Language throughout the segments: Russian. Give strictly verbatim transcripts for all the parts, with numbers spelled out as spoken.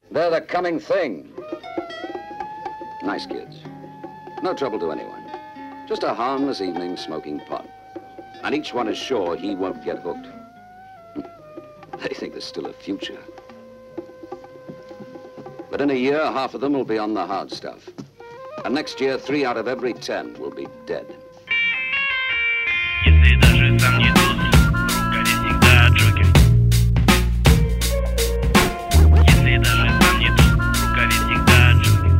They're the coming thing. Nice kids. No trouble to anyone. Just a harmless evening smoking pot. And each one is sure he won't get hooked. They think there's still a future. But in a year, half of them will be on the hard stuff. And next year, three out of every ten will be dead. Если даже сам не туз, в рукаве всегда Джокер. Если даже сам не туз, в рукаве всегда Джокер.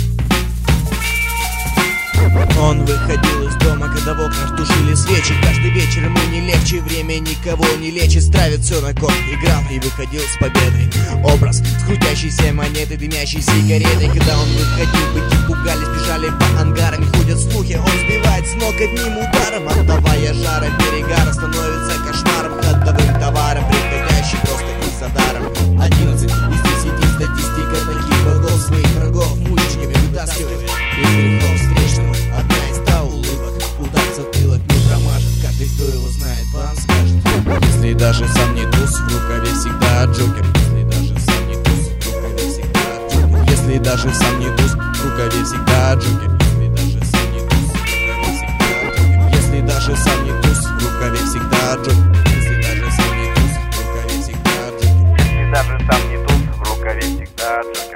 Он выходил из дома, когда в окнах тушили свечи. Каждый вечер ему не легче, время никого не лечит. Стравит все на кон, играл и выходил с победой. Образ с крутящейся монетой, дымящей сигаретой. Когда он выходил, быки пугались, бежали по ангарам. Ходят слухи, он сбивает с ног одним ударом. Отдавая жаром, перегара становится кошмаром. Ходовым товаром, приходящий просто из-за даром. Одиннадцать из десяти статистика таких богов. Своих врагов мучениками вытаскивает из грехов встречных. Одна из ста улыбок, удар в затылок не промажет. Каждый, кто его знает, вам скажет. Если даже сам не туз, в рукаве всегда Джокер. Если даже сам не туз, в рукаве всегда Джокер. Если даже сам не туз, в рукаве всегда Джокер. Если даже сам не туз, в рукаве всегда Джокер. Если даже сам не туз, в рукаве всегда Джокер. Если даже сам не туз, в рукаве всегда Джокер.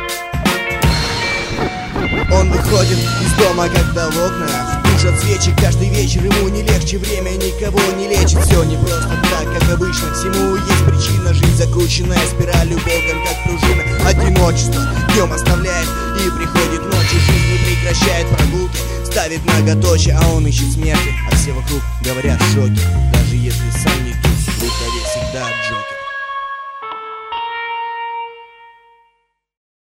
Он выходит из дома, когда в окнах тушат свечи. Каждый вечер ему не легче, время никого не лечит. Все не просто так, как обычно, всему есть причина. Жизнь закрученная спиралью, богом как пружина. Одиночество днем оставляет и приходит ночью. Жизнь не прекращает прогулки, ставит многоточие, а он ищет смерти. А все вокруг говорят в шоке. Даже если сам не туз, в рукаве всегда Джокер.